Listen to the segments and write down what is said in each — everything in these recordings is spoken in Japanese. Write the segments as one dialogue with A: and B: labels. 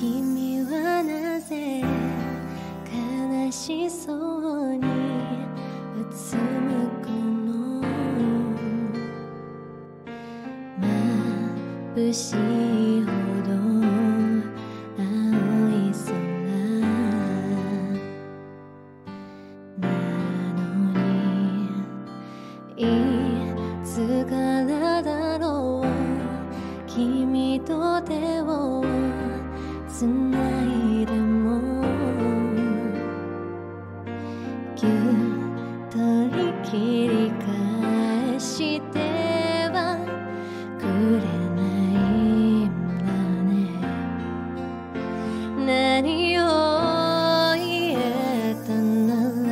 A: 君はなぜ悲しそうにうつむくの。眩しいほど青い空なのに、いつからだろう君と手をつないでもぎゅっと切り返してはくれないんだね。何を言えたな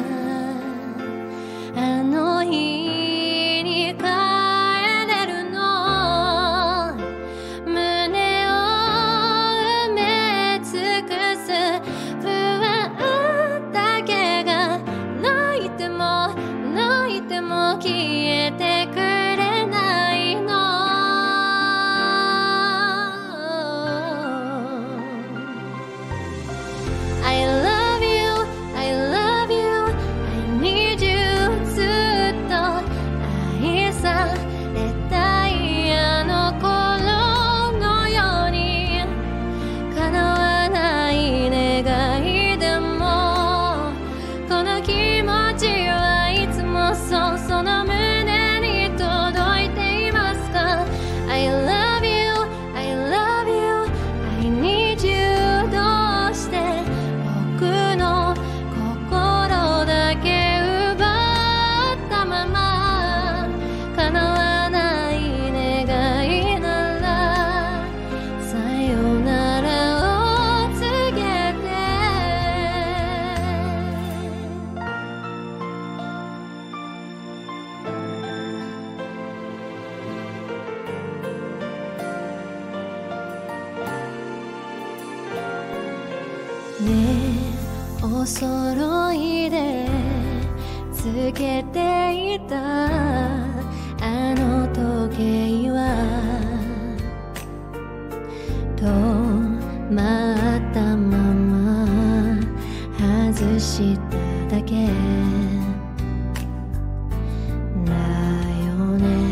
A: らあの日に帰れるの。胸を埋め尽くす不安だけが泣いても泣いても消えてくれないの。I love you, I love you, I need you ずっと愛されたいあの頃のように叶わない願いでもこの気持ちはいつもその胸に届いていますか。 I love you, I love you, I need you どうして僕の心だけ奪ったまま叶わない願いならさよならを告げて。ねえお揃いでつけていたあの時計は止まったまま外しただけだよね。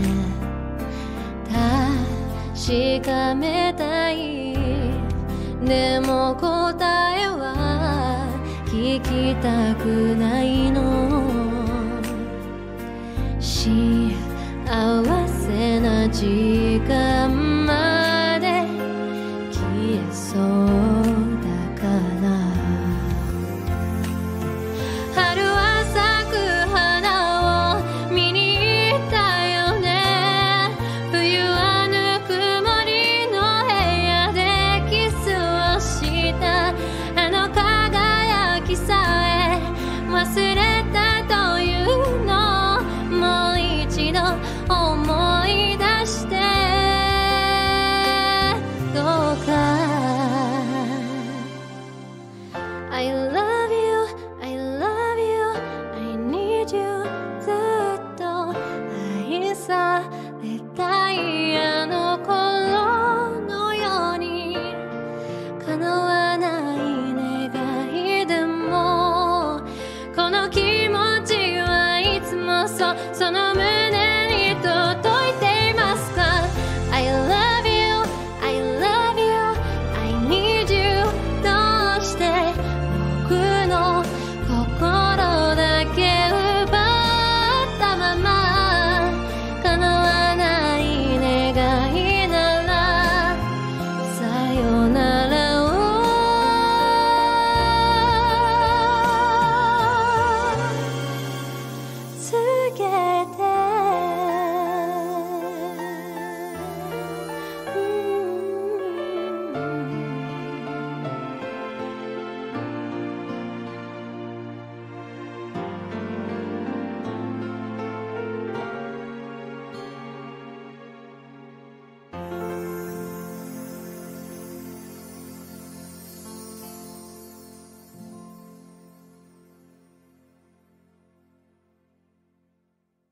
A: 確かめたいでも答えは聞きたくないの。幸せな時間